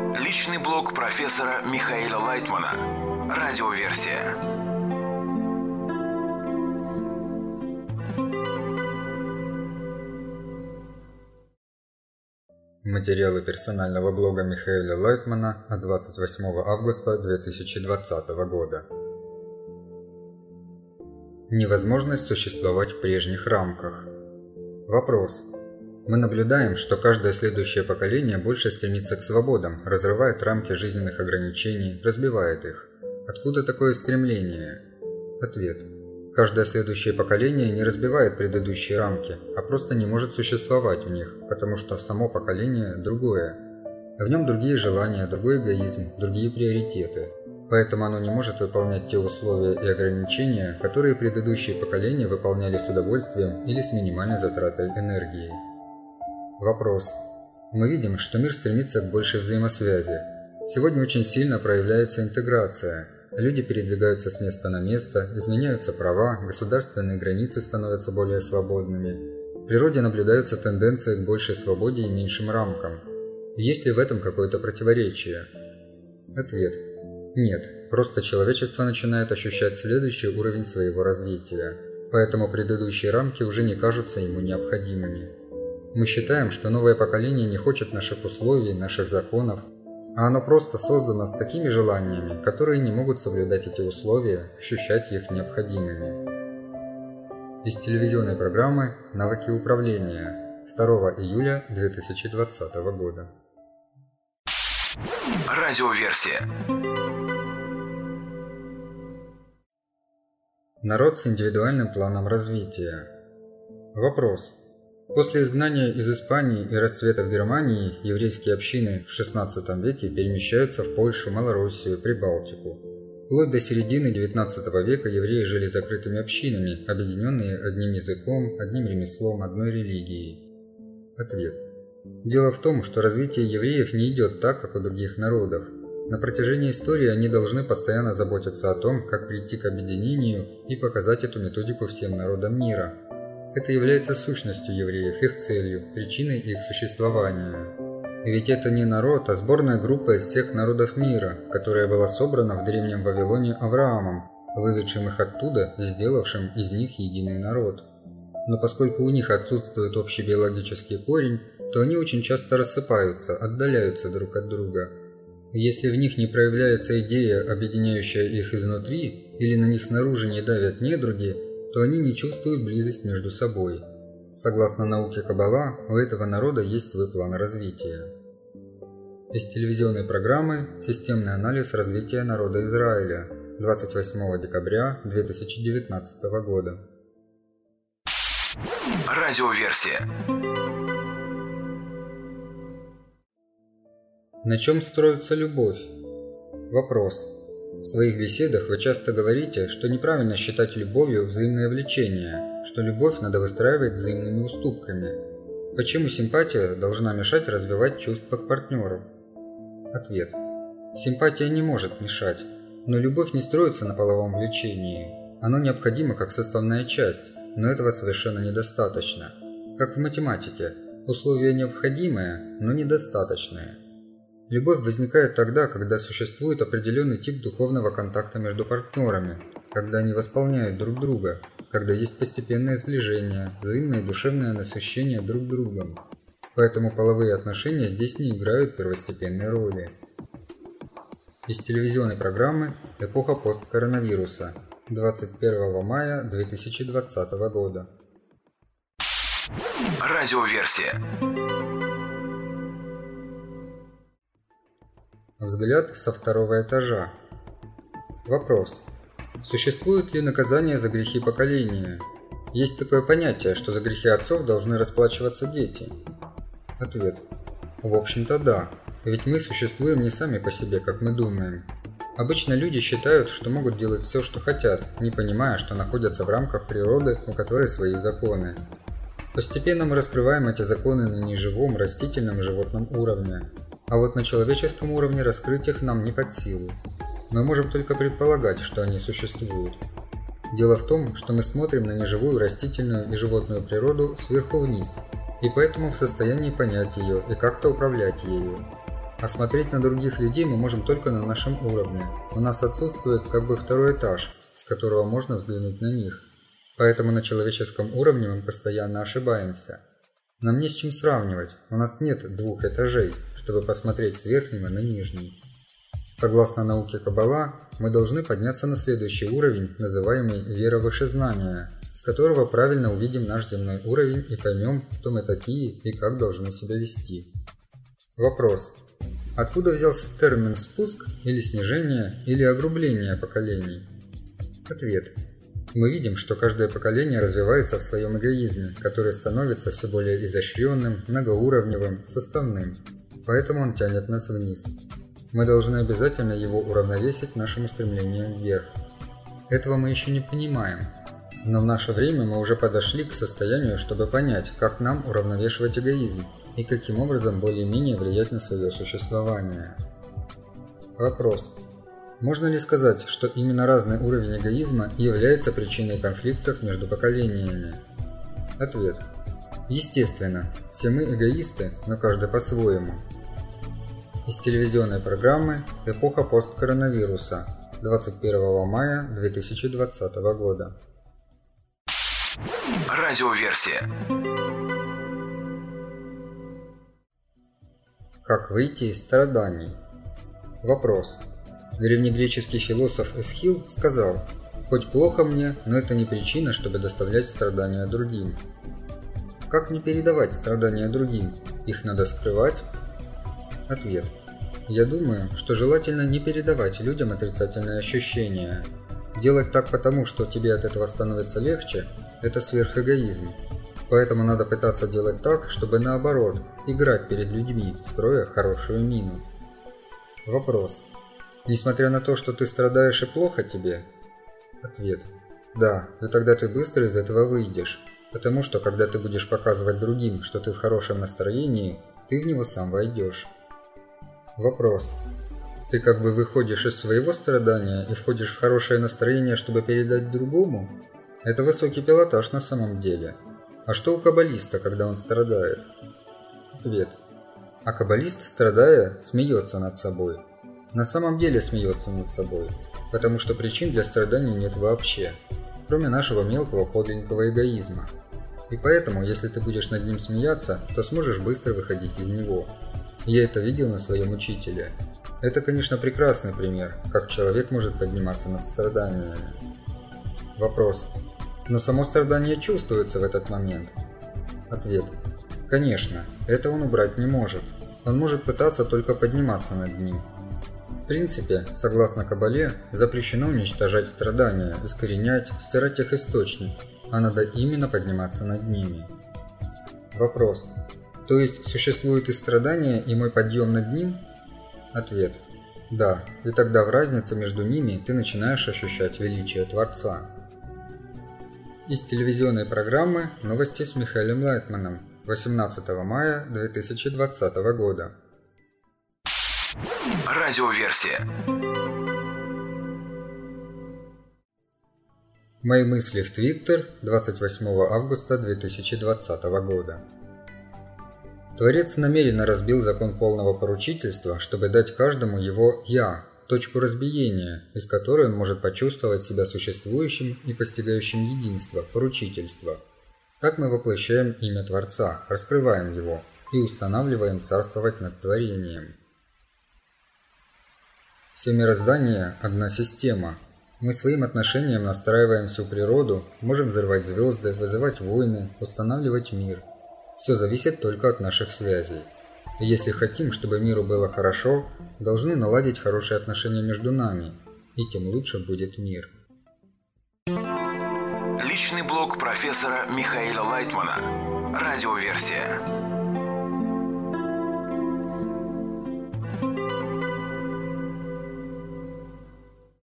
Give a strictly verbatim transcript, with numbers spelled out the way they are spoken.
Личный блог профессора Михаила Лайтмана. Радиоверсия. Материалы персонального блога Михаила Лайтмана от двадцать восьмого августа две тысячи двадцатого года. Невозможность существовать в прежних рамках. Вопрос. Мы наблюдаем, что каждое следующее поколение больше стремится к свободам, разрывает рамки жизненных ограничений, разбивает их. Откуда такое стремление? Ответ. Каждое следующее поколение не разбивает предыдущие рамки, а просто не может существовать в них, потому что само поколение другое. В нем другие желания, другой эгоизм, другие приоритеты. Поэтому оно не может выполнять те условия и ограничения, которые предыдущие поколения выполняли с удовольствием или с минимальной затратой энергии. Вопрос. Мы видим, что мир стремится к большей взаимосвязи. Сегодня очень сильно проявляется интеграция. Люди передвигаются с места на место, изменяются права, государственные границы становятся более свободными. В природе наблюдаются тенденции к большей свободе и меньшим рамкам. Есть ли в этом какое-то противоречие? Ответ. Нет, просто человечество начинает ощущать следующий уровень своего развития, поэтому предыдущие рамки уже не кажутся ему необходимыми. Мы считаем, что новое поколение не хочет наших условий, наших законов, а оно просто создано с такими желаниями, которые не могут соблюдать эти условия, ощущать их необходимыми. Из телевизионной программы «Навыки управления» второго июля две тысячи двадцатого года. Радиоверсия. Народ с индивидуальным планом развития. Вопрос. После изгнания из Испании и расцвета в Германии еврейские общины в шестнадцатом веке перемещаются в Польшу, Малороссию, Прибалтику. Вплоть до середины девятнадцатого века евреи жили закрытыми общинами, объединенные одним языком, одним ремеслом, одной религией. Ответ. Дело в том, что развитие евреев не идет так, как у других народов. На протяжении истории они должны постоянно заботиться о том, как прийти к объединению и показать эту методику всем народам мира. Это является сущностью евреев, их целью, причиной их существования. Ведь это не народ, а сборная группа из всех народов мира, которая была собрана в древнем Вавилоне Авраамом, выведшим их оттуда и сделавшим из них единый народ. Но поскольку у них отсутствует общий биологический корень, то они очень часто рассыпаются, отдаляются друг от друга. Если в них не проявляется идея, объединяющая их изнутри, или на них снаружи не давят недруги, то они не чувствуют близость между собой. Согласно науке Каббала, у этого народа есть свой план развития. Из телевизионной программы «Системный анализ развития народа Израиля» двадцать восьмого декабря две тысячи девятнадцатого года. Радиоверсия. На чем строится любовь? Вопрос. В своих беседах вы часто говорите, что неправильно считать любовью взаимное влечение, что любовь надо выстраивать взаимными уступками. Почему симпатия должна мешать развивать чувства к партнеру? Ответ. Симпатия не может мешать, но любовь не строится на половом влечении. Оно необходимо как составная часть, но этого совершенно недостаточно. Как в математике, условие необходимое, но недостаточное. Любовь возникает тогда, когда существует определенный тип духовного контакта между партнерами, когда они восполняют друг друга, когда есть постепенное сближение, взаимное душевное насыщение друг другом. Поэтому половые отношения здесь не играют первостепенной роли. Из телевизионной программы «Эпоха посткоронавируса» двадцать первого мая две тысячи двадцатого года. Радиоверсия. Взгляд со второго этажа. Вопрос. Существует ли наказание за грехи поколения? Есть такое понятие, что за грехи отцов должны расплачиваться дети. Ответ. В общем-то да, ведь мы существуем не сами по себе, как мы думаем. Обычно люди считают, что могут делать все, что хотят, не понимая, что находятся в рамках природы, у которой свои законы. Постепенно мы раскрываем эти законы на неживом, растительном и животном уровне. А вот на человеческом уровне раскрыть их нам не под силу. Мы можем только предполагать, что они существуют. Дело в том, что мы смотрим на неживую растительную и животную природу сверху вниз, и поэтому в состоянии понять ее и как-то управлять ею. А смотреть на других людей мы можем только на нашем уровне. У нас отсутствует как бы второй этаж, с которого можно взглянуть на них. Поэтому на человеческом уровне мы постоянно ошибаемся. Нам не с чем сравнивать, у нас нет двух этажей, чтобы посмотреть с верхнего на нижний. Согласно науке Каббала, мы должны подняться на следующий уровень, называемый «вера выше знания», с которого правильно увидим наш земной уровень и поймем, кто мы такие и как должны себя вести. Вопрос. Откуда взялся термин «спуск» или «снижение» или «огрубление поколений»? Ответ. Мы видим, что каждое поколение развивается в своем эгоизме, который становится все более изощренным, многоуровневым, составным. Поэтому он тянет нас вниз. Мы должны обязательно его уравновесить нашим устремлением вверх. Этого мы еще не понимаем. Но в наше время мы уже подошли к состоянию, чтобы понять, как нам уравновешивать эгоизм и каким образом более-менее влиять на свое существование. Вопрос. Можно ли сказать, что именно разный уровень эгоизма является причиной конфликтов между поколениями? Ответ. Естественно, все мы эгоисты, но каждый по-своему. Из телевизионной программы «Эпоха посткоронавируса» двадцать первого мая две тысячи двадцатого года. Радиоверсия. Как выйти из страданий? Вопрос. Древнегреческий философ Эсхил сказал: «Хоть плохо мне, но это не причина, чтобы доставлять страдания другим». Как не передавать страдания другим? Их надо скрывать? Ответ. Я думаю, что желательно не передавать людям отрицательные ощущения. Делать так потому, что тебе от этого становится легче, это сверхэгоизм. Поэтому надо пытаться делать так, чтобы наоборот, играть перед людьми, строя хорошую мину. Вопрос. Несмотря на то, что ты страдаешь и плохо тебе? Ответ. Да, но тогда ты быстро из этого выйдешь. Потому что, когда ты будешь показывать другим, что ты в хорошем настроении, ты в него сам войдешь. Вопрос. Ты как бы выходишь из своего страдания и входишь в хорошее настроение, чтобы передать другому? Это высокий пилотаж на самом деле. А что у каббалиста, когда он страдает? Ответ. А каббалист, страдая, смеется над собой. На самом деле смеется над собой, потому что причин для страданий нет вообще, кроме нашего мелкого подлинного эгоизма. И поэтому, если ты будешь над ним смеяться, то сможешь быстро выходить из него. Я это видел на своем учителе. Это, конечно, прекрасный пример, как человек может подниматься над страданиями. Вопрос. Но само страдание чувствуется в этот момент? Ответ. Конечно, это он убрать не может. Он может пытаться только подниматься над ним. В принципе, согласно Каббале, запрещено уничтожать страдания, искоренять, стирать их источник, а надо именно подниматься над ними. Вопрос. То есть существует и страдание, и мой подъем над ним? Ответ. Да, и тогда в разнице между ними ты начинаешь ощущать величие Творца. Из телевизионной программы «Новости с Михаилом Лайтманом» восемнадцатого мая две тысячи двадцатого года. Радиоверсия. Мои мысли в Твиттер двадцать восьмого августа две тысячи двадцатого года. Творец намеренно разбил закон полного поручительства, чтобы дать каждому его «я», точку разбиения, из которой он может почувствовать себя существующим и постигающим единство, поручительство. Так мы воплощаем имя Творца, раскрываем его и устанавливаем царствовать над творением. Все мироздание – одна система. Мы своим отношением настраиваем всю природу, можем взрывать звезды, вызывать войны, устанавливать мир. Все зависит только от наших связей. И если хотим, чтобы миру было хорошо, должны наладить хорошие отношения между нами, и тем лучше будет мир. Личный блог профессора Михаила Лайтмана. Радиоверсия.